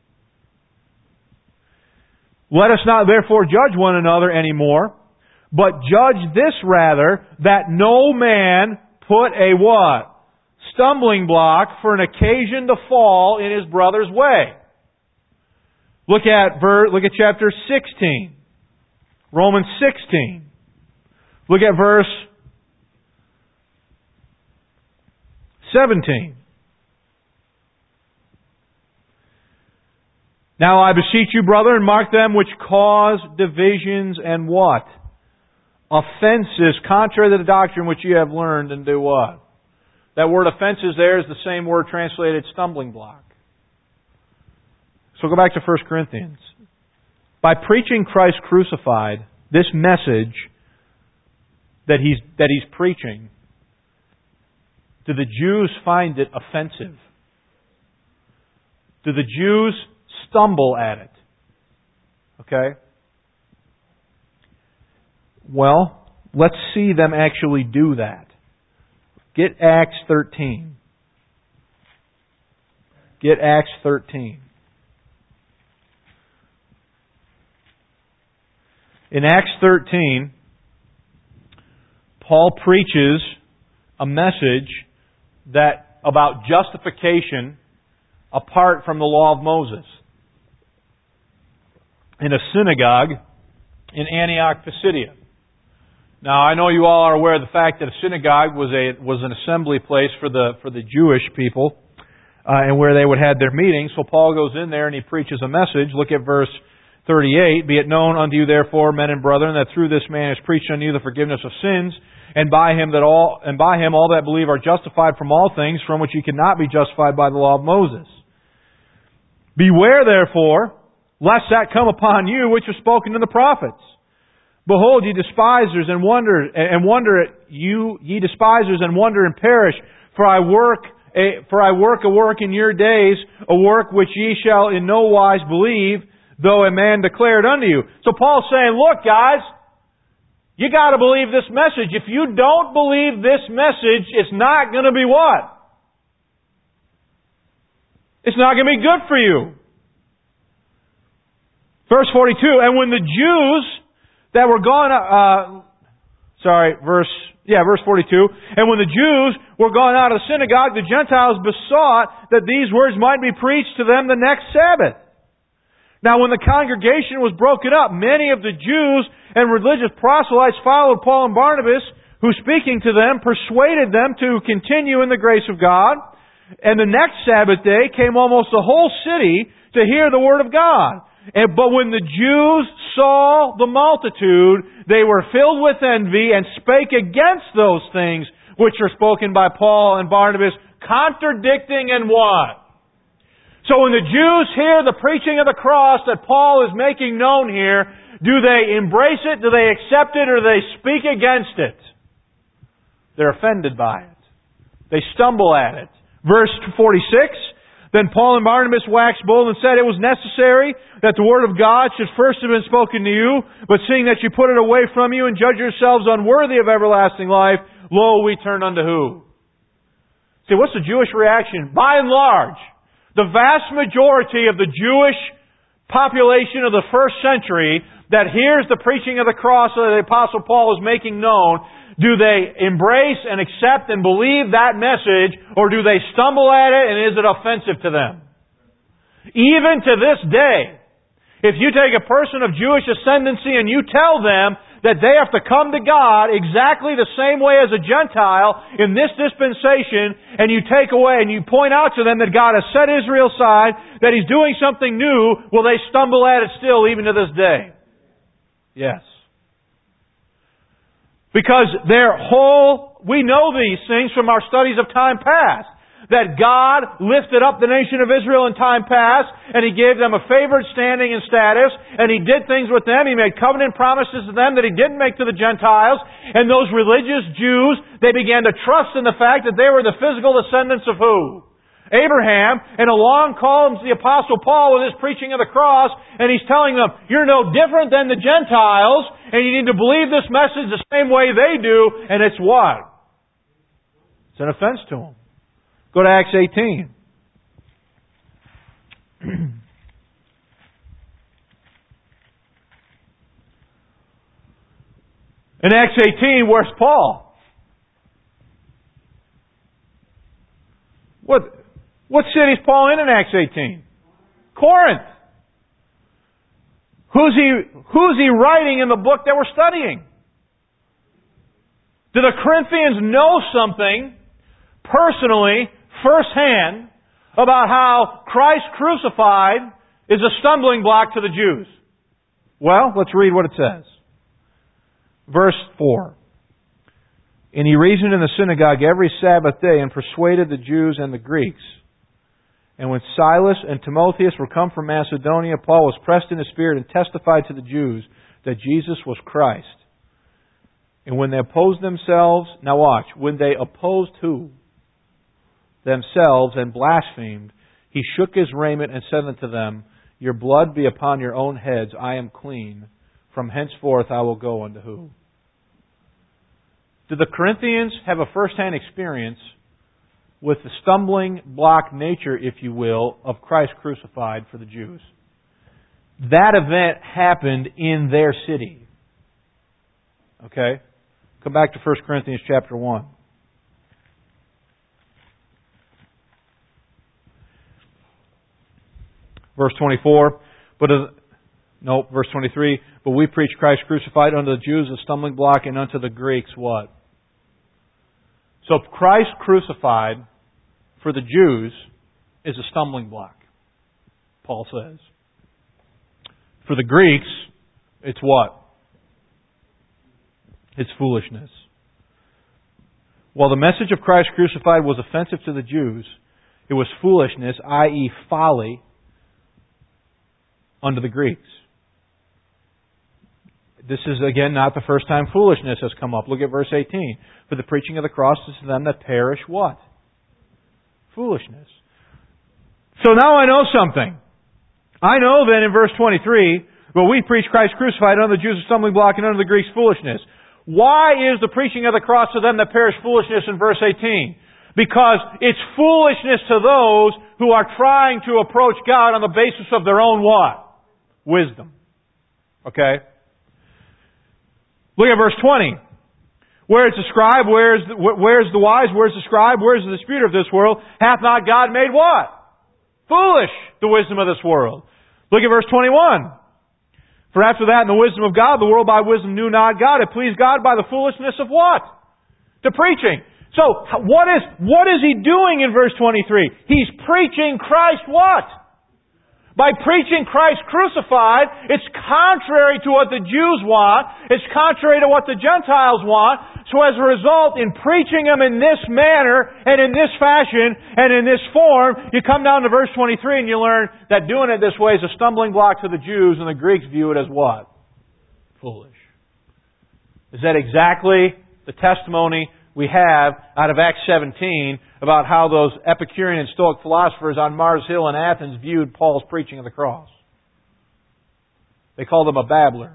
Let us not therefore judge one another any more, but judge this rather, that no man put a what? Stumbling block for an occasion to fall in his brother's way. Look at ver, look at chapter sixteen. Romans sixteen. Look at verse seventeen. Now I beseech you, brethren, mark them which cause divisions and what? Offenses, contrary to the doctrine which you have learned, and do what? That word offenses there is the same word translated stumbling block. So go back to First Corinthians. By preaching Christ crucified, this message that he's, that he's preaching, do the Jews find it offensive? Do the Jews stumble at it? Okay? Well, let's see them actually do that. Get Acts thirteen. Get Acts thirteen. In Acts thirteen, Paul preaches a message that about justification apart from the law of Moses in a synagogue in Antioch, Pisidia. Now, I know you all are aware of the fact that a synagogue was a was an assembly place for the for the Jewish people, uh, and where they would have their meetings. So Paul goes in there and he preaches a message. Look at verse thirty-eight. Be it known unto you, therefore, men and brethren, that through this man is preached unto you the forgiveness of sins, and by him that all and by him all that believe are justified from all things from which you cannot be justified by the law of Moses. Beware, therefore, lest that come upon you which was spoken to the prophets. Behold, ye despisers, and wonder, and wonder at you, ye despisers, and wonder and perish. For I work, a, for I work a work in your days, a work which ye shall in no wise believe, though a man declare it unto you. So Paul's saying, look, guys, you got to believe this message. If you don't believe this message, it's not going to be what? It's not going to be good for you. Verse forty-two, and when the Jews that were gone, uh, sorry, verse, yeah, verse forty-two. And when the Jews were gone out of the synagogue, the Gentiles besought that these words might be preached to them the next Sabbath. Now when the congregation was broken up, many of the Jews and religious proselytes followed Paul and Barnabas, who speaking to them persuaded them to continue in the grace of God. And the next Sabbath day came almost the whole city to hear the word of God. And, but when the Jews saw the multitude, they were filled with envy and spake against those things which are spoken by Paul and Barnabas, contradicting and what? So when the Jews hear the preaching of the cross that Paul is making known here, do they embrace it, do they accept it, or do they speak against it? They're offended by it. They stumble at it. Verse forty-six, then Paul and Barnabas waxed bold and said, it was necessary that the word of God should first have been spoken to you, but seeing that you put it away from you and judge yourselves unworthy of everlasting life, lo, we turn unto who? See, what's the Jewish reaction? By and large, the vast majority of the Jewish population of the first century that hears the preaching of the cross that the Apostle Paul is making known, do they embrace and accept and believe that message, or do they stumble at it and is it offensive to them? Even to this day, if you take a person of Jewish ascendancy and you tell them that they have to come to God exactly the same way as a Gentile in this dispensation, and you take away and you point out to them that God has set Israel aside, that He's doing something new, will they stumble at it still even to this day? Yes. Because their whole, we know these things from our studies of time past. That God lifted up the nation of Israel in time past, and He gave them a favored standing and status, and He did things with them. He made covenant promises to them that He didn't make to the Gentiles. And those religious Jews, they began to trust in the fact that they were the physical descendants of who? Abraham. And along comes the Apostle Paul with his preaching of the cross, and he's telling them, you're no different than the Gentiles, and you need to believe this message the same way they do, and it's what? It's an offense to them. Go to Acts eighteen. In Acts eighteen, where's Paul? What, what city is Paul in in Acts eighteen? Corinth. Who's he, who's he writing in the book that we're studying? Do the Corinthians know something personally, firsthand, about how Christ crucified is a stumbling block to the Jews? Well, let's read what it says. Verse four. And he reasoned in the synagogue every Sabbath day and persuaded the Jews and the Greeks. And when Silas and Timotheus were come from Macedonia, Paul was pressed in the Spirit and testified to the Jews that Jesus was Christ. And when they opposed themselves, now watch, when they opposed who? Themselves and blasphemed, he shook his raiment and said unto them, your blood be upon your own heads, I am clean. From henceforth I will go unto who? Did the Corinthians have a first-hand experience with the stumbling block nature, if you will, of Christ crucified for the Jews? That event happened in their city. Okay? Come back to First Corinthians chapter one. Verse twenty-four, but uh, no, verse twenty-three, but we preach Christ crucified unto the Jews a stumbling block, and unto the Greeks what? So Christ crucified for the Jews is a stumbling block, Paul says. For the Greeks, it's what? It's foolishness. While the message of Christ crucified was offensive to the Jews, it was foolishness, that is folly, unto the Greeks. This is, again, not the first time foolishness has come up. Look at verse eighteen. For the preaching of the cross is to them that perish what? Foolishness. So now I know something. I know then in verse twenty-three, but we preach Christ crucified, unto the Jews a stumbling block, and unto the Greeks foolishness. Why is the preaching of the cross to them that perish foolishness in verse eighteen? Because it's foolishness to those who are trying to approach God on the basis of their own what? Wisdom. Okay? Look at verse twenty. Where it's described, where's the, where's the wise, where's the scribe, where's the disputer of this world? Hath not God made what? Foolish the wisdom of this world. Look at verse twenty-one. For after that, in the wisdom of God, the world by wisdom knew not God. It pleased God by the foolishness of what? The preaching. So, what is, what is He doing in verse twenty-three? He's preaching Christ what? By preaching Christ crucified, it's contrary to what the Jews want. It's contrary to what the Gentiles want. So as a result, in preaching Him in this manner, and in this fashion, and in this form, you come down to verse twenty-three and you learn that doing it this way is a stumbling block to the Jews, and the Greeks view it as what? Foolish. Is that exactly the testimony we have out of Acts seventeen about how those Epicurean and Stoic philosophers on Mars Hill in Athens viewed Paul's preaching of the cross? They called him a babbler.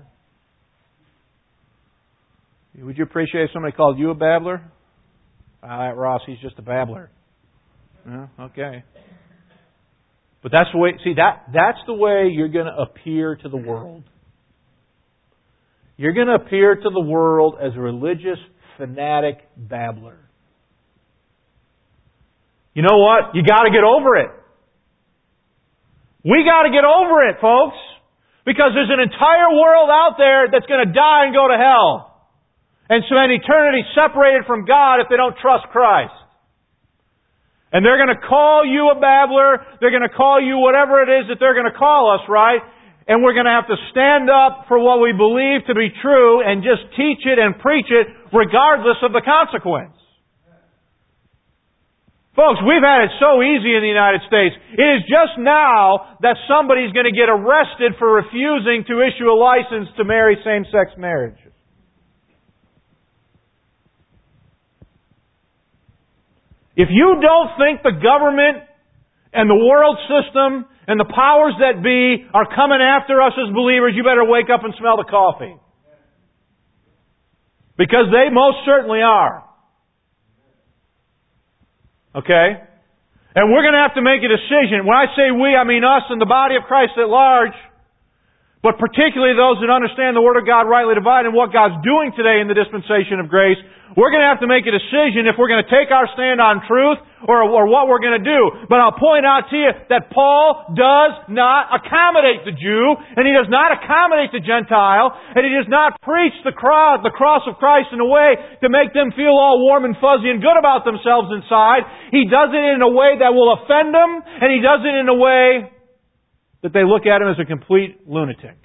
Would you appreciate if somebody called you a babbler? Ah, that Ross, he's just a babbler. Yeah, okay. But that's the way, see, that, that's the way you're going to appear to the world. You're going to appear to the world as a religious, fanatic babbler. You know what? You got to get over it. We got to get over it, folks. Because there's an entire world out there that's going to die and go to hell. And spend eternity separated from God if they don't trust Christ. And they're going to call you a babbler. They're going to call you whatever it is that they're going to call us, right? And we're going to have to stand up for what we believe to be true and just teach it and preach it regardless of the consequence. Folks, we've had it so easy in the United States. It is just now that somebody's going to get arrested for refusing to issue a license to marry same-sex marriages. If you don't think the government and the world system and the powers that be are coming after us as believers, you better wake up and smell the coffee. Because they most certainly are. Okay? And we're going to have to make a decision. When I say we, I mean us and the body of Christ at large. But particularly those that understand the Word of God rightly divided and what God's doing today in the dispensation of grace. We're going to have to make a decision if we're going to take our stand on truth or, or what we're going to do. But I'll point out to you that Paul does not accommodate the Jew, and he does not accommodate the Gentile, and he does not preach the cross, the cross of Christ in a way to make them feel all warm and fuzzy and good about themselves inside. He does it in a way that will offend them, and he does it in a way that they look at him as a complete lunatic.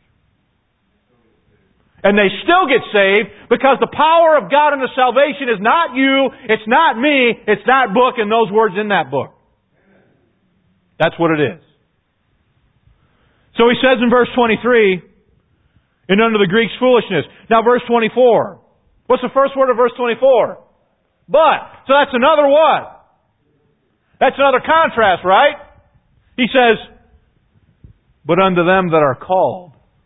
And they still get saved because the power of God unto salvation is not you, it's not me, it's that book and those words in that book. That's what it is. So he says in verse twenty-three, and unto the Greeks foolishness. Now verse twenty-four. What's the first word of verse twenty-four? But. So that's another what? That's another contrast, right? He says, but unto them that are called,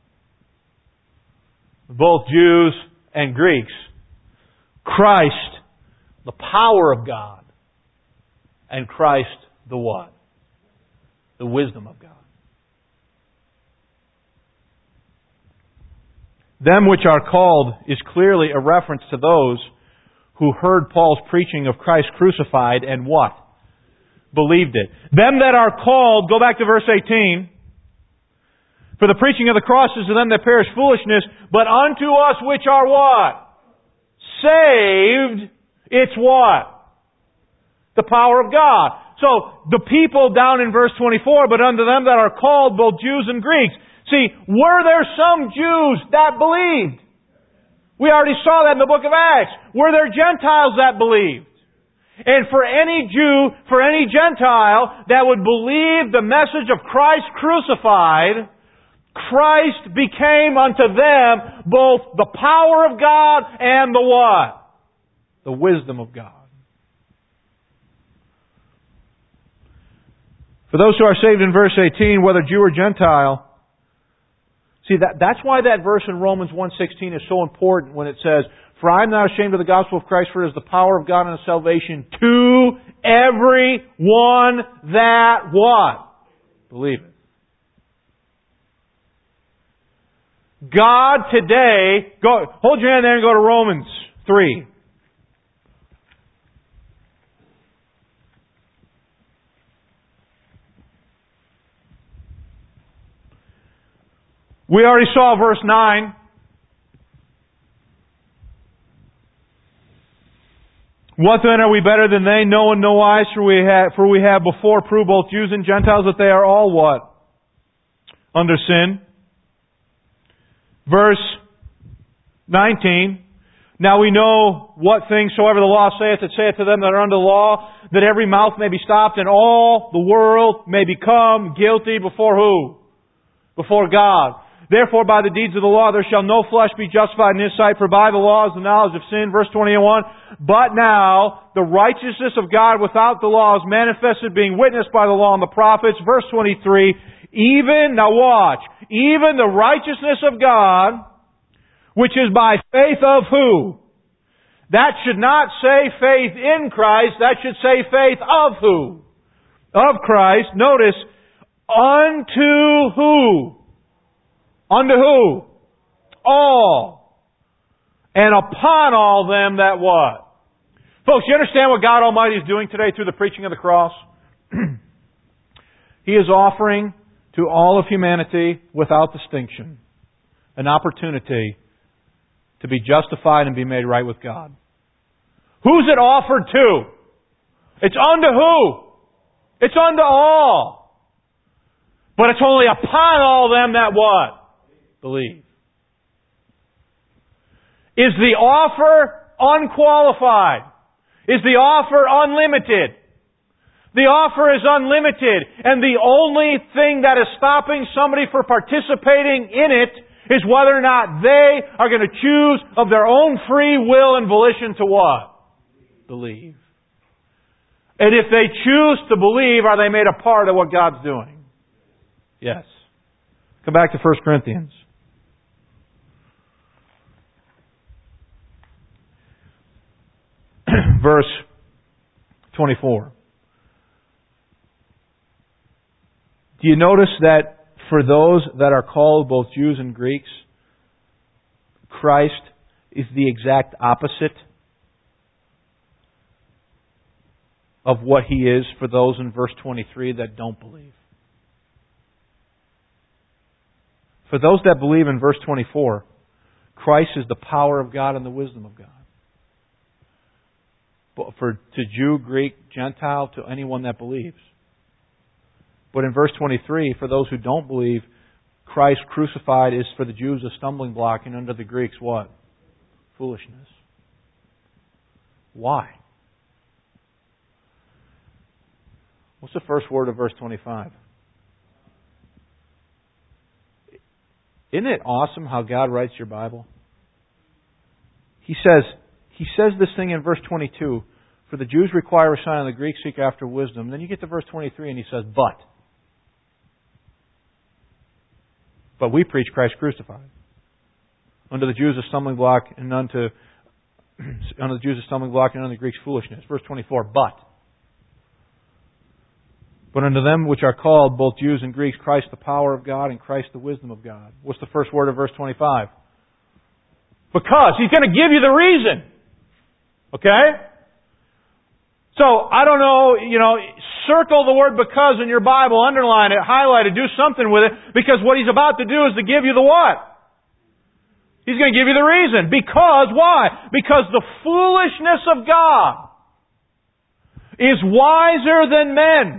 both Jews and Greeks, Christ, the power of God, and Christ, the what? The wisdom of God. Them which are called is clearly a reference to those who heard Paul's preaching of Christ crucified and what? Believed it. Them that are called, go back to verse eighteen. For the preaching of the cross is to them that perish foolishness, but unto us which are what? Saved, it's what? The power of God. So, the people down in verse twenty-four, but unto them that are called, both Jews and Greeks. See, were there some Jews that believed? We already saw that in the book of Acts. Were there Gentiles that believed? And for any Jew, for any Gentile that would believe the message of Christ crucified, Christ became unto them both the power of God and the what? The wisdom of God. For those who are saved in verse eighteen, whether Jew or Gentile, see, that, that's why that verse in Romans one sixteen is so important when it says, "For I am not ashamed of the gospel of Christ, for it is the power of God unto salvation to every one that" what? Believeth. God today, go, hold your hand there and go to Romans three. We already saw verse nine. What then are we better than they? No in no eyes, for we have, for we have before proved both Jews and Gentiles that they are all what? Under sin. Verse nineteen. Now we know what things soever the law saith, it saith to them that are under the law, that every mouth may be stopped, and all the world may become guilty before who? Before God. Therefore, by the deeds of the law, there shall no flesh be justified in His sight, for by the law is the knowledge of sin. Verse twenty-one, but now the righteousness of God without the law is manifested, being witnessed by the law and the prophets. Verse twenty-three, even, now watch, even the righteousness of God, which is by faith of who? That should not say faith in Christ, that should say faith of who? Of Christ. Notice, unto who? Unto who? All. And upon all them that what? Folks, you understand what God Almighty is doing today through the preaching of the cross? He is offering to all of humanity, without distinction, an opportunity to be justified and be made right with God. Who's it offered to? It's unto who? It's unto all. But it's only upon all them that what? Believe. Is the offer unqualified? Is the offer unlimited? The offer is unlimited, and the only thing that is stopping somebody from participating in it is whether or not they are going to choose of their own free will and volition to what? Believe. And if they choose to believe, are they made a part of what God's doing? Yes. Come back to First Corinthians. Verse twenty-four. Do you notice that for those that are called both Jews and Greeks, Christ is the exact opposite of what He is for those in verse twenty-three that don't believe? For those that believe in verse twenty-four, Christ is the power of God and the wisdom of God. But for to Jew, Greek, Gentile, to anyone that believes. But in verse twenty-three, for those who don't believe, Christ crucified is for the Jews a stumbling block, and unto the Greeks what? Foolishness. Why? What's the first word of verse twenty-five? Isn't it awesome how God writes your Bible? He says, He says this thing in verse twenty-two, for the Jews require a sign and the Greeks seek after wisdom. Then you get to verse twenty-three and He says, but. But we preach Christ crucified. Unto the Jews a stumbling block, and unto, unto the Jews a stumbling block, and unto the Greeks foolishness. Verse twenty-four, but. But unto them which are called, both Jews and Greeks, Christ the power of God and Christ the wisdom of God. What's the first word of verse twenty-five? Because. He's going to give you the reason. Okay? So, I don't know, you know, circle the word because in your Bible, underline it, highlight it, do something with it, because what He's about to do is to give you the what? He's going to give you the reason. Because, why? Because the foolishness of God is wiser than men.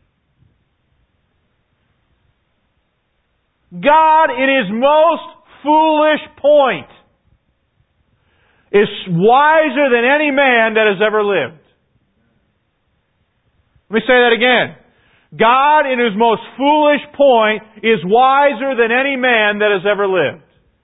God, in His most foolish point, is wiser than any man that has ever lived. Let me say that again. God, in His most foolish point, is wiser than any man that has ever lived.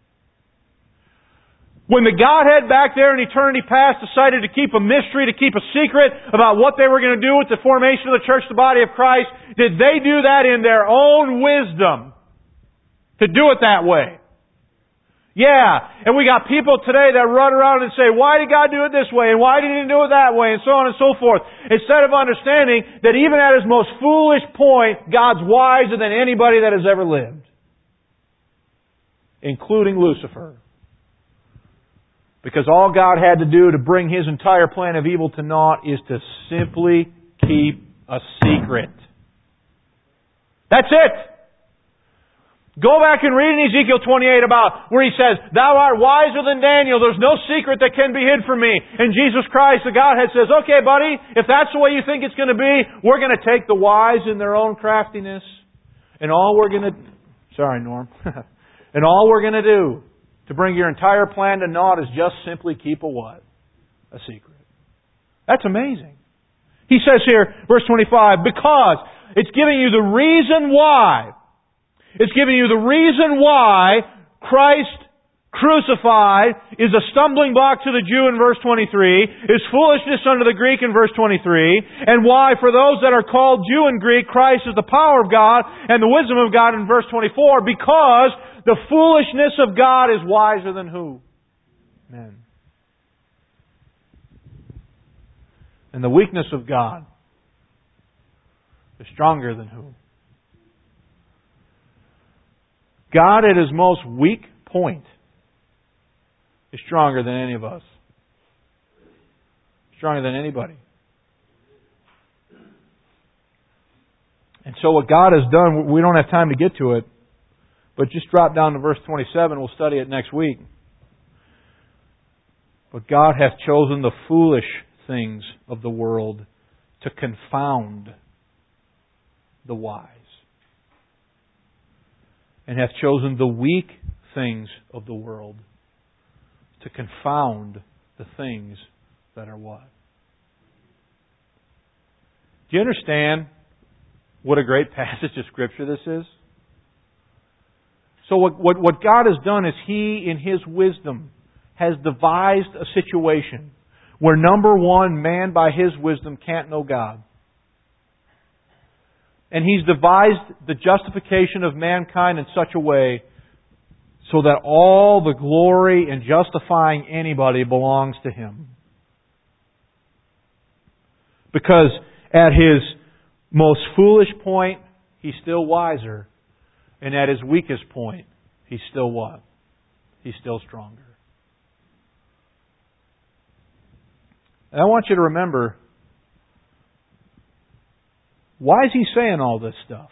When the Godhead back there in eternity past decided to keep a mystery, to keep a secret about what they were going to do with the formation of the church, the body of Christ, did they do that in their own wisdom to do it that way? Yeah, and we got people today that run around and say, why did God do it this way? And why did He do it that way? And so on and so forth. Instead of understanding that even at His most foolish point, God's wiser than anybody that has ever lived. Including Lucifer. Because all God had to do to bring His entire plan of evil to naught is to simply keep a secret. That's it! Go back and read in Ezekiel twenty-eight about where He says, Thou art wiser than Daniel. There's no secret that can be hid from me. And Jesus Christ, the Godhead, says, okay, buddy, if that's the way you think it's going to be, we're going to take the wise in their own craftiness. And all we're going to... Sorry, Norm. And all we're going to do to bring your entire plan to naught is just simply keep a what? A secret. That's amazing. He says here, verse twenty-five, because it's giving you the reason why. It's giving you the reason why Christ crucified is a stumbling block to the Jew in verse twenty-three, is foolishness unto the Greek in verse twenty-three, and why for those that are called Jew and Greek, Christ is the power of God and the wisdom of God in verse twenty-four, because the foolishness of God is wiser than who? Men. And the weakness of God is stronger than who? God at His most weak point is stronger than any of us. Stronger than anybody. And so what God has done, we don't have time to get to it, but just drop down to verse twenty-seven. We'll study it next week. But God hath chosen the foolish things of the world to confound the wise. And hath chosen the weak things of the world to confound the things that are what? Do you understand what a great passage of Scripture this is? So what, what, what God has done is He, in His wisdom, has devised a situation where, number one, man by his wisdom can't know God. And He's devised the justification of mankind in such a way so that all the glory in justifying anybody belongs to Him. Because at His most foolish point, He's still wiser. And at His weakest point, He's still what? He's still stronger. And I want you to remember, why is He saying all this stuff?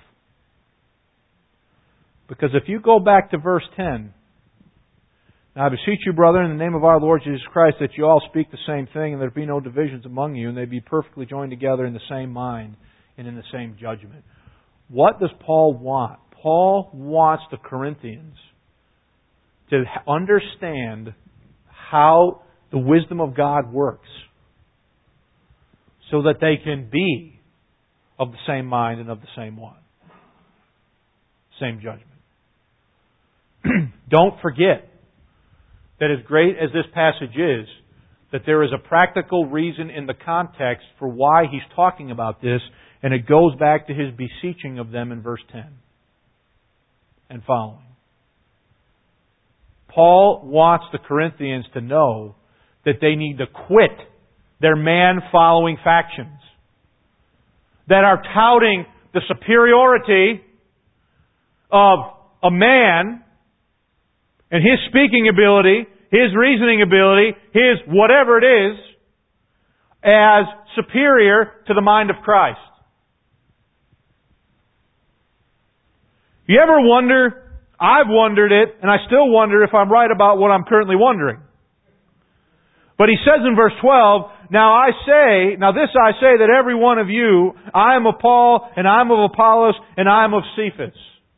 Because if you go back to verse ten, Now I beseech you, brethren, in the name of our Lord Jesus Christ, that you all speak the same thing, and there be no divisions among you, and they be perfectly joined together in the same mind and in the same judgment. What does Paul want? Paul wants the Corinthians to understand how the wisdom of God works so that they can be of the same mind and of the same one. Same judgment. Don't forget that as great as this passage is, that there is a practical reason in the context for why he's talking about this, and it goes back to his beseeching of them in verse ten and following. Paul wants the Corinthians to know that they need to quit their man-following factions that are touting the superiority of a man and his speaking ability, his reasoning ability, his whatever it is, as superior to the mind of Christ. You ever wonder, I've wondered it, and I still wonder if I'm right about what I'm currently wondering. But he says in verse twelve, Now I say, now this I say that every one of you, I am of Paul, and I am of Apollos, and I am of Cephas.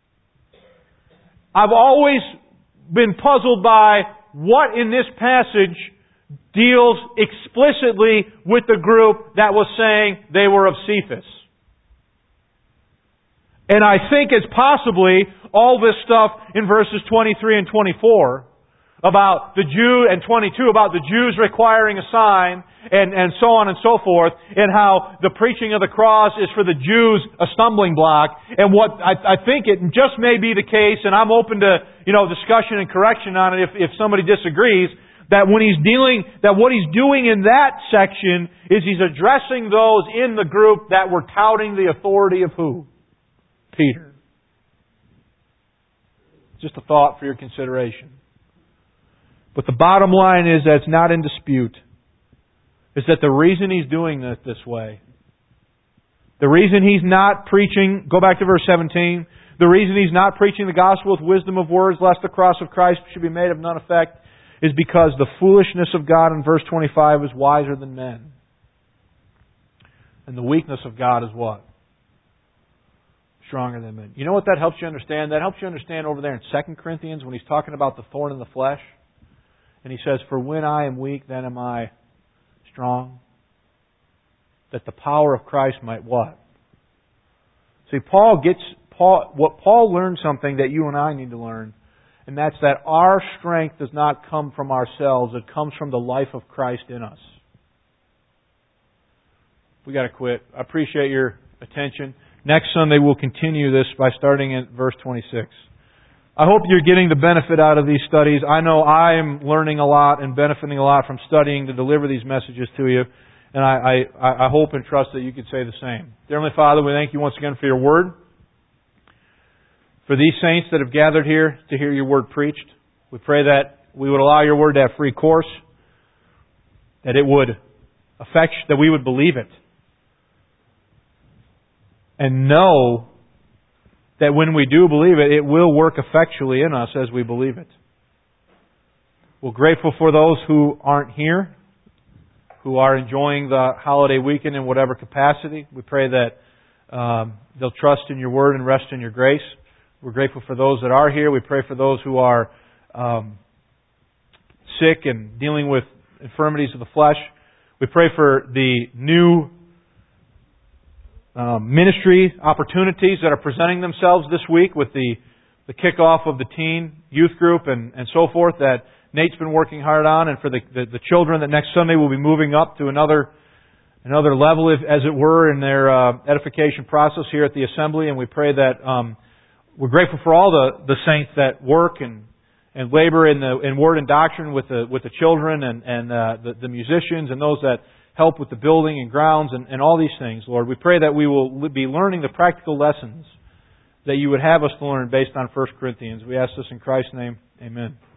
I've always been puzzled by what in this passage deals explicitly with the group that was saying they were of Cephas. And I think it's possibly all this stuff in verses twenty-three and twenty-four about the Jew, and twenty-two about the Jews requiring a sign, and, and so on and so forth, and how the preaching of the cross is for the Jews a stumbling block. And what I, I think it just may be the case, and I'm open to, you know, discussion and correction on it if, if somebody disagrees, that when he's dealing, that what he's doing in that section is he's addressing those in the group that were touting the authority of who? Peter. Just a thought for your consideration. But the bottom line is that it's not in dispute. Is that the reason he's doing this this way, the reason he's not preaching, go back to verse seventeen, the reason he's not preaching the gospel with wisdom of words, lest the cross of Christ should be made of none effect, is because the foolishness of God in verse twenty-five is wiser than men. And the weakness of God is what? Stronger than men. You know what that helps you understand? That helps you understand over there in Second Corinthians when he's talking about the thorn in the flesh. And he says, for when I am weak, then am I strong. That the power of Christ might what? See, Paul gets, Paul, what Paul learned something that you and I need to learn. And that's that our strength does not come from ourselves. It comes from the life of Christ in us. We got to quit. I appreciate your attention. Next Sunday we'll continue this by starting at verse twenty-six. I hope you're getting the benefit out of these studies. I know I am learning a lot and benefiting a lot from studying to deliver these messages to you. And I, I, I hope and trust that you could say the same. Dear Heavenly Father, we thank you once again for your Word. For these saints that have gathered here to hear your Word preached, we pray that we would allow your Word to have free course, that it would affect, that we would believe it, and know that when we do believe it, it will work effectually in us as we believe it. We're grateful for those who aren't here, who are enjoying the holiday weekend in whatever capacity. We pray that um, they'll trust in your Word and rest in your grace. We're grateful for those that are here. We pray for those who are um, sick and dealing with infirmities of the flesh. We pray for the new Um, ministry opportunities that are presenting themselves this week with the, the kickoff of the teen youth group and, and so forth that Nate's been working hard on, and for the, the, the children that next Sunday will be moving up to another another level, if, as it were, in their uh, edification process here at the assembly. And we pray that um, we're grateful for all the, the saints that work and, and labor in the in word and doctrine with the with the children and, and uh, the, the musicians and those that help with the building and grounds and, and all these things, Lord. We pray that we will be learning the practical lessons that you would have us to learn based on First Corinthians. We ask this in Christ's name. Amen.